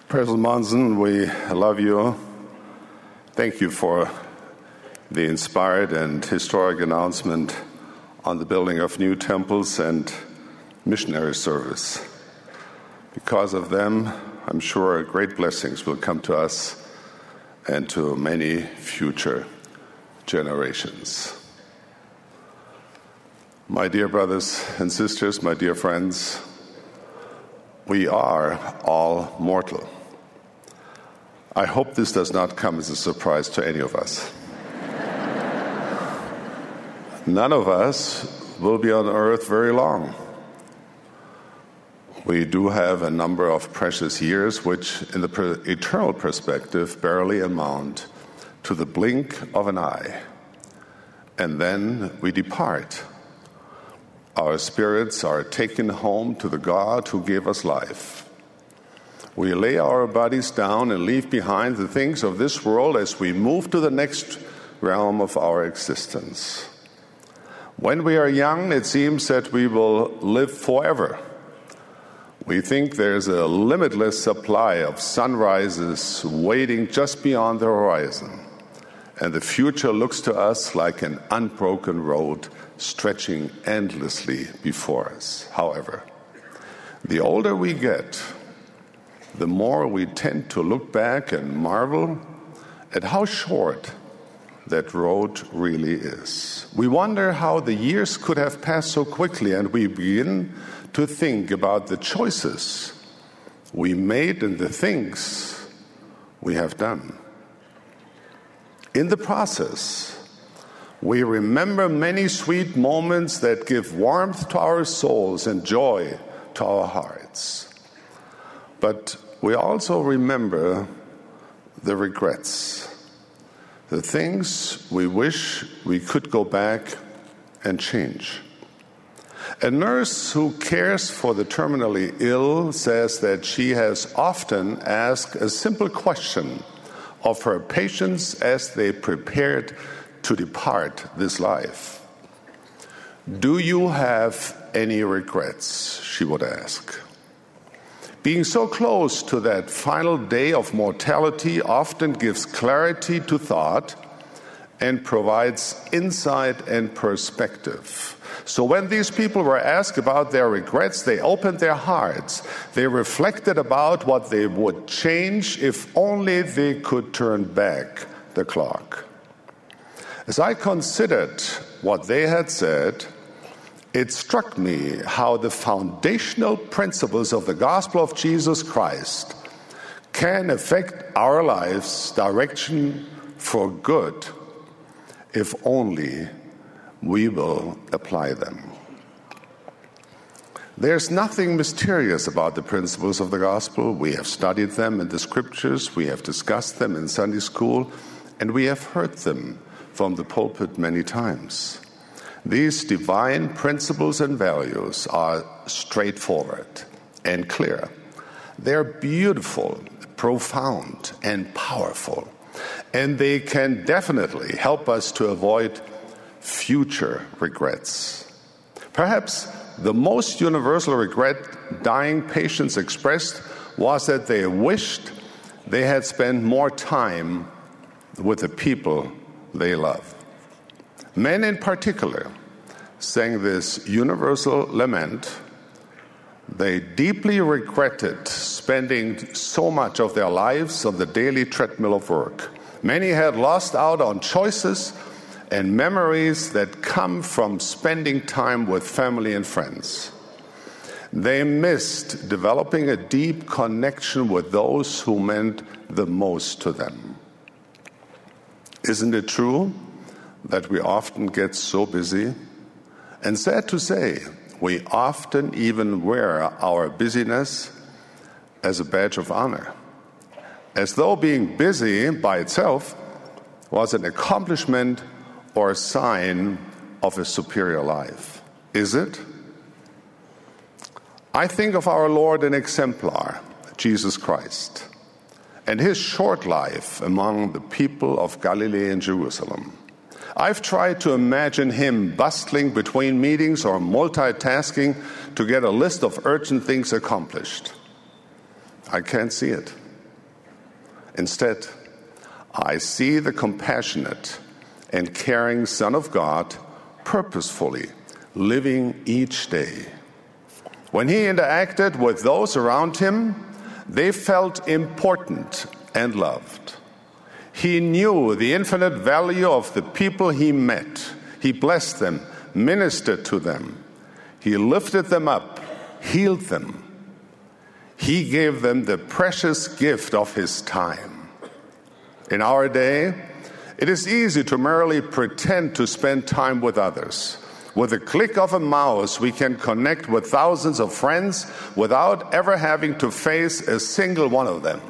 President Monson, we love you. Thank you for the inspired and historic announcement on the building of new temples and missionary service. Because of them, I'm sure great blessings will come to us and to many future generations. My dear brothers and sisters, my dear friends, we are all mortal. I hope this does not come as a surprise to any of us. None of us will be on earth very long. We do have a number of precious years which, in the eternal perspective, barely amount to the blink of an eye. And then we depart. Our spirits are taken home to the God who gave us life. We lay our bodies down and leave behind the things of this world as we move to the next realm of our existence. When we are young, it seems that we will live forever. We think there's a limitless supply of sunrises waiting just beyond the horizon, and the future looks to us like an unbroken road stretching endlessly before us. However, the older we get, the more we tend to look back and marvel at how short that road really is. We wonder how the years could have passed so quickly, and we begin to think about the choices we made and the things we have done. In the process, we remember many sweet moments that give warmth to our souls and joy to our hearts. But we also remember the regrets, the things we wish we could go back and change. A nurse who cares for the terminally ill says that she has often asked a simple question of her patients as they prepared to depart this life. Do you have any regrets? She would ask. Being so close to that final day of mortality often gives clarity to thought and provides insight and perspective. So when these people were asked about their regrets, they opened their hearts. They reflected about what they would change if only they could turn back the clock. As I considered what they had said, it struck me how the foundational principles of the gospel of Jesus Christ can affect our lives' direction for good if only we will apply them. There's nothing mysterious about the principles of the gospel. We have studied them in the scriptures, we have discussed them in Sunday school, and we have heard them from the pulpit many times. These divine principles and values are straightforward and clear. They're beautiful, profound, and powerful, and they can definitely help us to avoid future regrets. Perhaps the most universal regret dying patients expressed was that they wished they had spent more time with the people they love. Men in particular sang this universal lament. They deeply regretted spending so much of their lives on the daily treadmill of work. Many had lost out on choices and memories that come from spending time with family and friends. They missed developing a deep connection with those who meant the most to them. Isn't it true that we often get so busy? And sad to say, we often even wear our busyness as a badge of honor, as though being busy by itself was an accomplishment or a sign of a superior life. Is it? I think of our Lord and exemplar, Jesus Christ, and his short life among the people of Galilee and Jerusalem. I've tried to imagine him bustling between meetings or multitasking to get a list of urgent things accomplished. I can't see it. Instead, I see the compassionate and caring Son of God purposefully living each day. When he interacted with those around him, they felt important and loved. He knew the infinite value of the people he met. He blessed them, ministered to them. He lifted them up, healed them. He gave them the precious gift of his time. In our day, it is easy to merely pretend to spend time with others. With a click of a mouse, we can connect with thousands of friends without ever having to face a single one of them.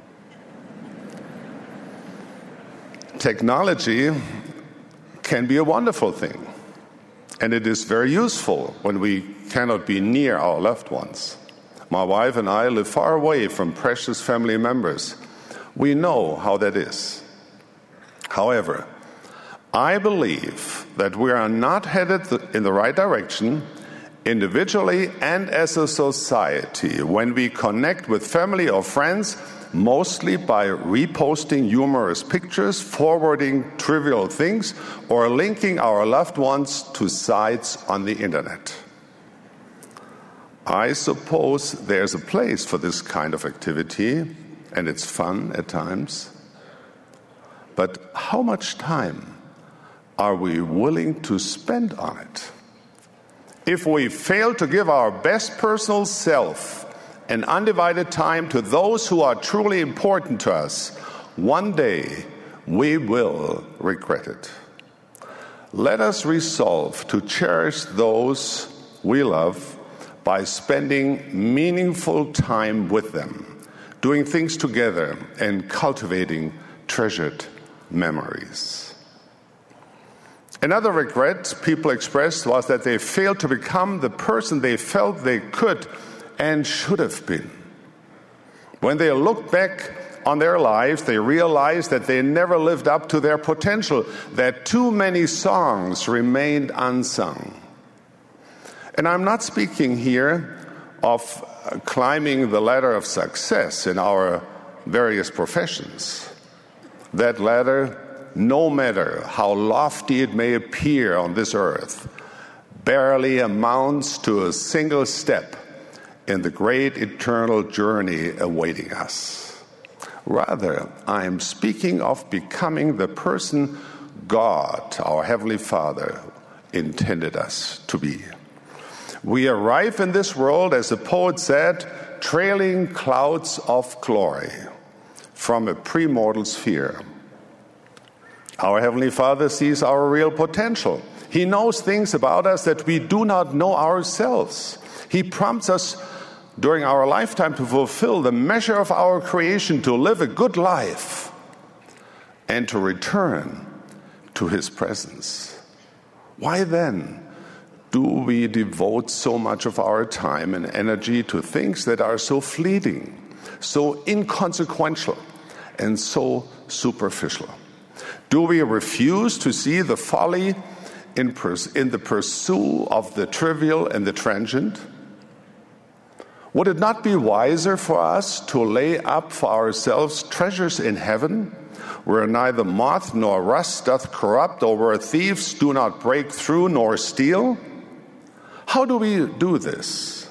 Technology can be a wonderful thing, and it is very useful when we cannot be near our loved ones. My wife and I live far away from precious family members. We know how that is. However, I believe that we are not headed in the right direction, individually and as a society, when we connect with family or friends mostly by reposting humorous pictures, forwarding trivial things, or linking our loved ones to sites on the internet. I suppose there's a place for this kind of activity, and it's fun at times. But how much time are we willing to spend on it? If we fail to give our best personal self and undivided time to those who are truly important to us, one day we will regret it. Let us resolve to cherish those we love by spending meaningful time with them, doing things together, and cultivating treasured memories. Another regret people expressed was that they failed to become the person they felt they could and should have been. When they looked back on their lives, they realized that they never lived up to their potential, that too many songs remained unsung. And I'm not speaking here of climbing the ladder of success in our various professions. That ladder, no matter how lofty it may appear on this earth, barely amounts to a single step in the great eternal journey awaiting us. Rather, I am speaking of becoming the person God, our Heavenly Father, intended us to be. We arrive in this world, as the poet said, trailing clouds of glory from a premortal sphere. Our Heavenly Father sees our real potential. He knows things about us that we do not know ourselves. He prompts us during our lifetime to fulfill the measure of our creation, to live a good life, and to return to His presence. Why then do we devote so much of our time and energy to things that are so fleeting, so inconsequential, and so superficial? Do we refuse to see the folly in the pursuit of the trivial and the transient? Would it not be wiser for us to lay up for ourselves treasures in heaven, where neither moth nor rust doth corrupt, or where thieves do not break through nor steal? How do we do this?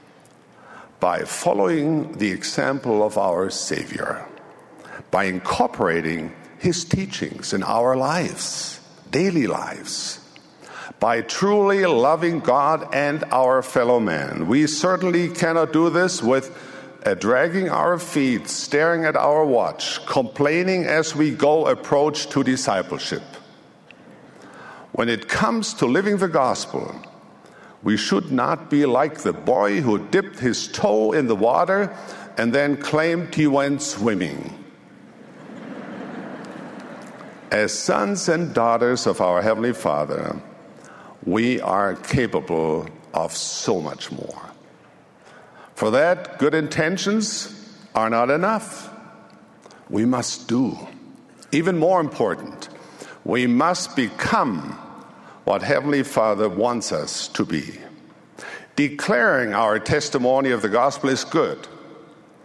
By following the example of our Savior, by incorporating His teachings in our lives, daily lives, by truly loving God and our fellow man. We certainly cannot do this with dragging our feet, staring at our watch, complaining as we go approach to discipleship. When it comes to living the gospel, we should not be like the boy who dipped his toe in the water and then claimed he went swimming. As sons and daughters of our Heavenly Father, we are capable of so much more. For that, good intentions are not enough. We must do. Even more important, we must become what Heavenly Father wants us to be. Declaring our testimony of the gospel is good,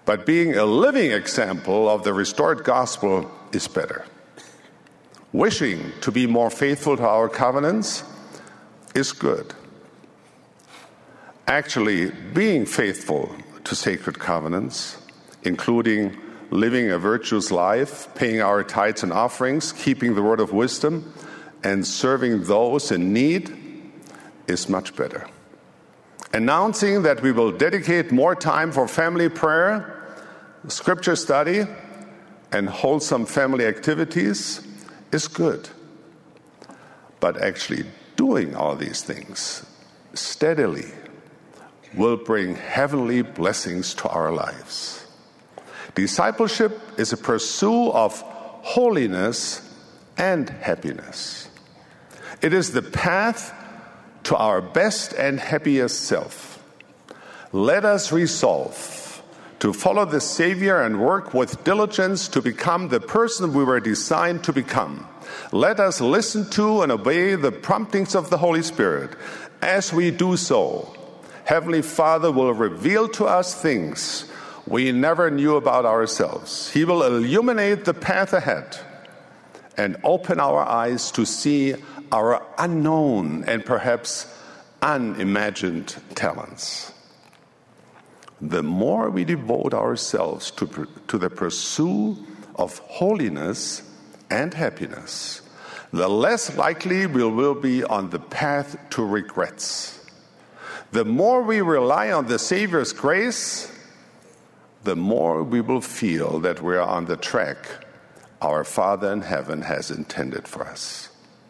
But being a living example of the restored gospel is better. Wishing to be more faithful to our covenants is good. Actually, being faithful to sacred covenants, including living a virtuous life, paying our tithes and offerings, keeping the word of wisdom, and serving those in need, is much better. Announcing that we will dedicate more time for family prayer, scripture study, and wholesome family activities is good. But actually doing all these things steadily will bring heavenly blessings to our lives. Discipleship is a pursuit of holiness and happiness. It is the path to our best and happiest self. Let us resolve to follow the Savior and work with diligence to become the person we were designed to become. Let us listen to and obey the promptings of the Holy Spirit. As we do so, Heavenly Father will reveal to us things we never knew about ourselves. He will illuminate the path ahead and open our eyes to see our unknown and perhaps unimagined talents. The more we devote ourselves to the pursuit of holiness and happiness, the less likely we will be on the path to regrets. The more we rely on the Savior's grace, the more we will feel that we are on the track our Father in heaven has intended for us.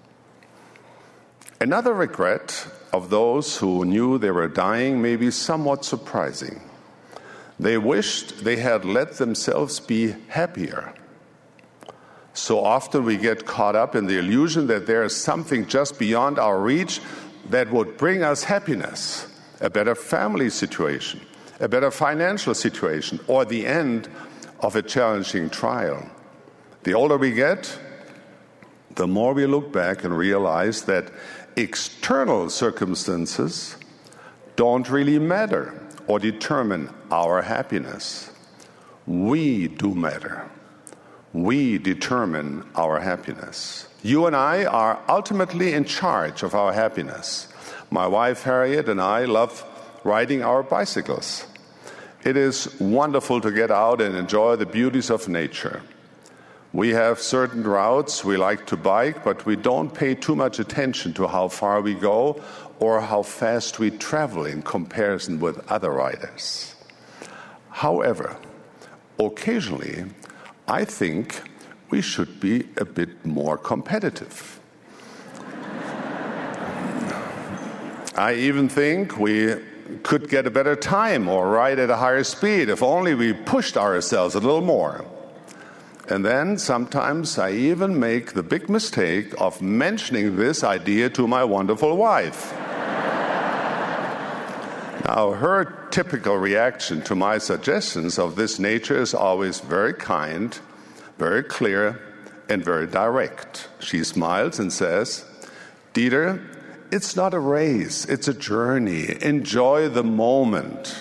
Another regret of those who knew they were dying may be somewhat surprising. They wished they had let themselves be happier. So often we get caught up in the illusion that there is something just beyond our reach that would bring us happiness, a better family situation, a better financial situation, or the end of a challenging trial. The older we get, the more we look back and realize that external circumstances don't really matter or determine our happiness. We do matter. We determine our happiness. You and I are ultimately in charge of our happiness. My wife Harriet and I love riding our bicycles. It is wonderful to get out and enjoy the beauties of nature. We have certain routes we like to bike, but we don't pay too much attention to how far we go or how fast we travel in comparison with other riders. However, occasionally, I think we should be a bit more competitive. I even think we could get a better time or ride at a higher speed if only we pushed ourselves a little more. And then sometimes I even make the big mistake of mentioning this idea to my wonderful wife. Now, her typical reaction to my suggestions of this nature is always very kind, very clear, and very direct. She smiles and says, "Dieter, it's not a race, it's a journey. Enjoy the moment."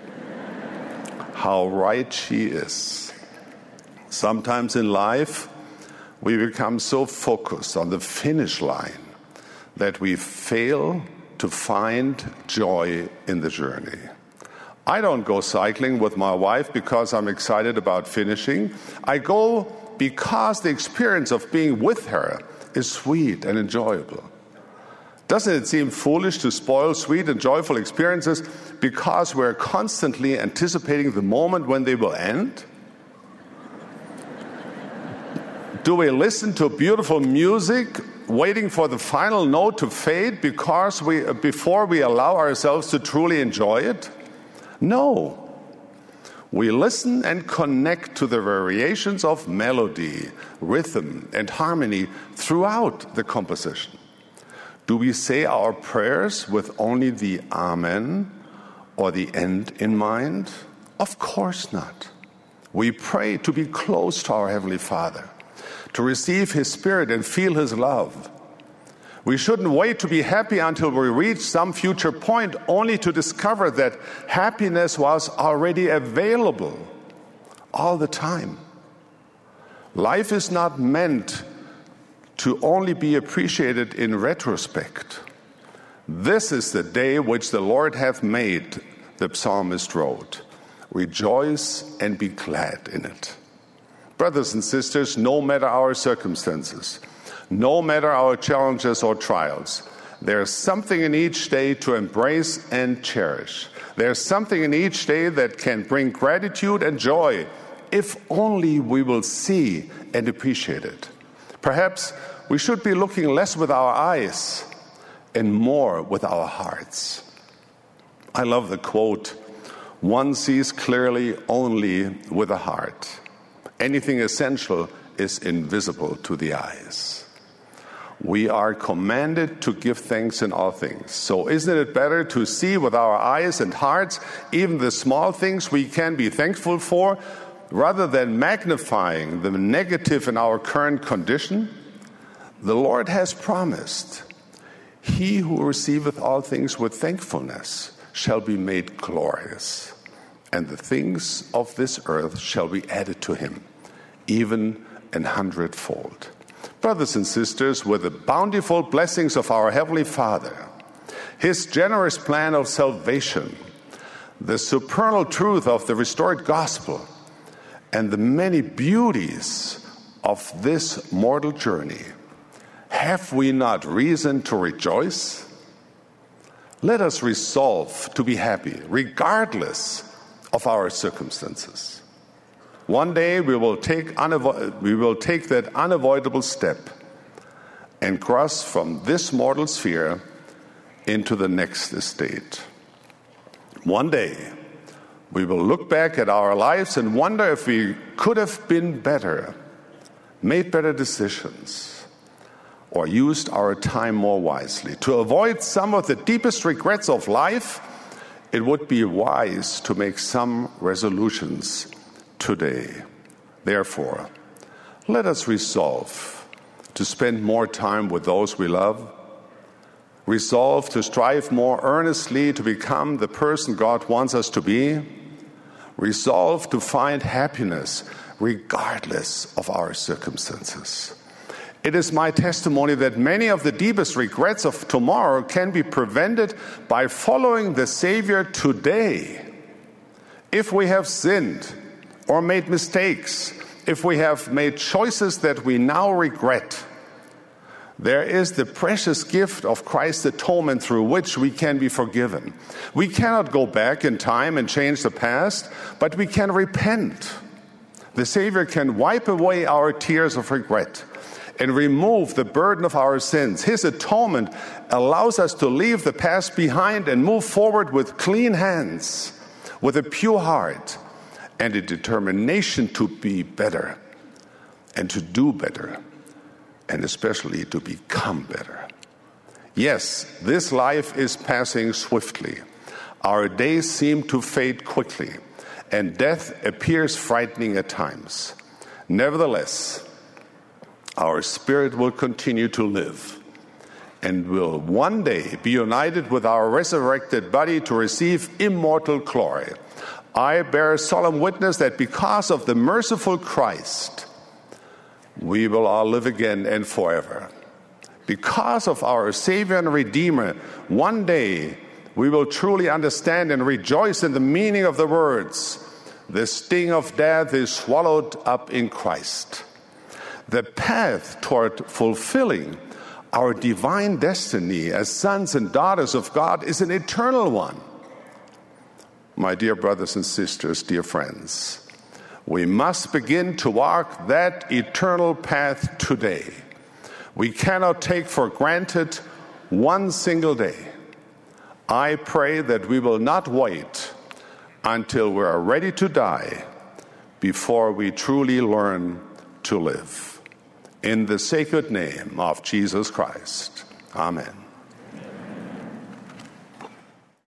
How right she is. Sometimes in life, we become so focused on the finish line that we fail to find joy in the journey. I don't go cycling with my wife because I'm excited about finishing. I go because the experience of being with her is sweet and enjoyable. Doesn't it seem foolish to spoil sweet and joyful experiences because we're constantly anticipating the moment when they will end? Do we listen to beautiful music waiting for the final note to fade before we allow ourselves to truly enjoy it? No. We listen and connect to the variations of melody, rhythm, and harmony throughout the composition. Do we say our prayers with only the Amen or the end in mind? Of course not. We pray to be close to our Heavenly Father, to receive His Spirit and feel His love. We shouldn't wait to be happy until we reach some future point only to discover that happiness was already available all the time. Life is not meant to only be appreciated in retrospect. This is the day which the Lord hath made, the psalmist wrote. Rejoice and be glad in it. Brothers and sisters, no matter our circumstances, no matter our challenges or trials, there's something in each day to embrace and cherish. There's something in each day that can bring gratitude and joy, if only we will see and appreciate it. Perhaps we should be looking less with our eyes and more with our hearts. I love the quote, "One sees clearly only with the heart. Anything essential is invisible to the eyes." We are commanded to give thanks in all things. So isn't it better to see with our eyes and hearts even the small things we can be thankful for, rather than magnifying the negative in our current condition? The Lord has promised, "He who receiveth all things with thankfulness shall be made glorious, and the things of this earth shall be added to him, even an hundredfold." Brothers and sisters, with the bountiful blessings of our Heavenly Father, His generous plan of salvation, the supernal truth of the restored gospel, and the many beauties of this mortal journey, have we not reason to rejoice? Let us resolve to be happy, regardless of our circumstances. One day we will take that unavoidable step and cross from this mortal sphere into the next estate. One day we will look back at our lives and wonder if we could have been better, made better decisions, or used our time more wisely. To avoid some of the deepest regrets of life, it would be wise to make some resolutions today. Therefore, let us resolve to spend more time with those we love, resolve to strive more earnestly to become the person God wants us to be, resolve to find happiness regardless of our circumstances. It is my testimony that many of the deepest regrets of tomorrow can be prevented by following the Savior today. If we have sinned or made mistakes, if we have made choices that we now regret, there is the precious gift of Christ's atonement through which we can be forgiven. We cannot go back in time and change the past, but we can repent. The Savior can wipe away our tears of regret and remove the burden of our sins. His atonement allows us to leave the past behind and move forward with clean hands, with a pure heart, and a determination to be better and to do better, and especially to become better. Yes, this life is passing swiftly. Our days seem to fade quickly, and death appears frightening at times. Nevertheless, our spirit will continue to live and will one day be united with our resurrected body to receive immortal glory. I bear solemn witness that because of the merciful Christ, we will all live again and forever. Because of our Savior and Redeemer, one day we will truly understand and rejoice in the meaning of the words, "The sting of death is swallowed up in Christ." The path toward fulfilling our divine destiny as sons and daughters of God is an eternal one. My dear brothers and sisters, dear friends, we must begin to walk that eternal path today. We cannot take for granted one single day. I pray that we will not wait until we are ready to die before we truly learn to live. In the sacred name of Jesus Christ. Amen.